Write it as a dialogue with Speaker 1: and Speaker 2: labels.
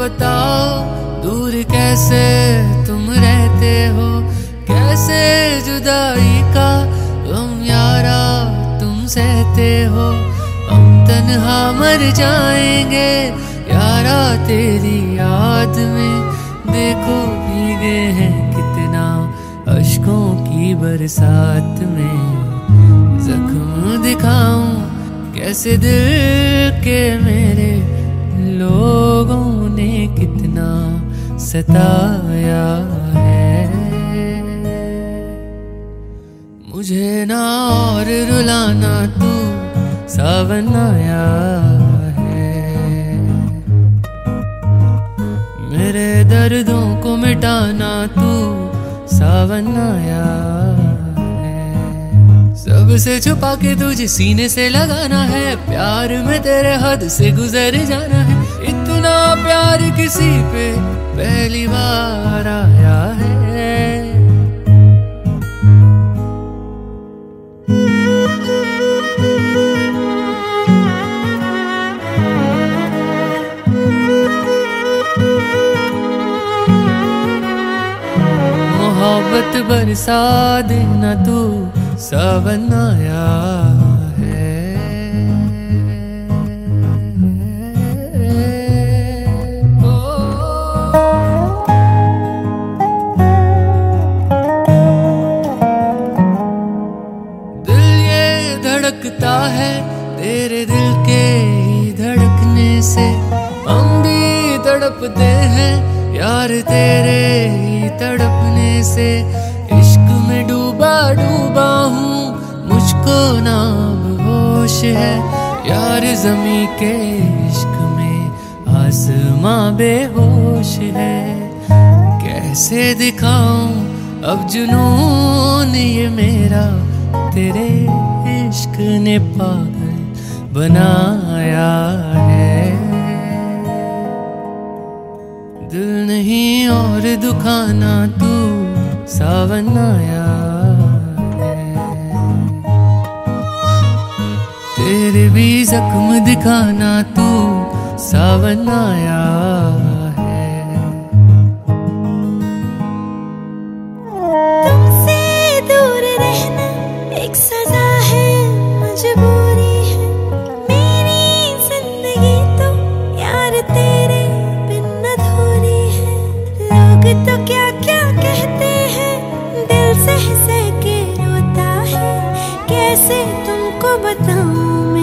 Speaker 1: बताओ दूर कैसे तुम रहते हो, कैसे जुदाई का गम यारा तुम सहते हो। हम तन्हा मर जाएंगे यारा तेरी याद में, देखो भीगे हैं कितना अश्कों की बरसात में। जख्म दिखाऊं कैसे दिल के मेरे, लोगों ने कितना सताया है। मुझे ना और रुलाना तू सावन आया है, मेरे दर्दों को मिटाना तू सावन आया है। सबसे छुपा के तुझे सीने से लगाना है, प्यार में तेरे हद से गुजर जाना है। इतना प्यार किसी पे पहली बार आया है। मोहब्बत बरसा देना तू सावन आया है। दिल ये धड़कता है तेरे दिल के ही धड़कने से, हम भी तड़पते हैं यार तेरे ही तड़पने से। इश्क में डूबा डूबा हूँ, मुझको नाम होश है यार ज़मीं के इश्क में आसमां बेहोश है। कैसे दिखाऊं अब जुनून ये मेरा, तेरे इश्क ने पागल बनाया है। दिल नहीं और दुखाना तू सावन आया है, तेरे भी जख्म दिखाना तू सावन आया है।
Speaker 2: तुमसे दूर रहना एक सजा है, मजबूरी है मेरी जिंदगी तो यार तेरे बिन अधूरी है। लोग तो क्या क्या कहते हैं, दिल सह सह के रोता है, कैसे तुमको बताऊं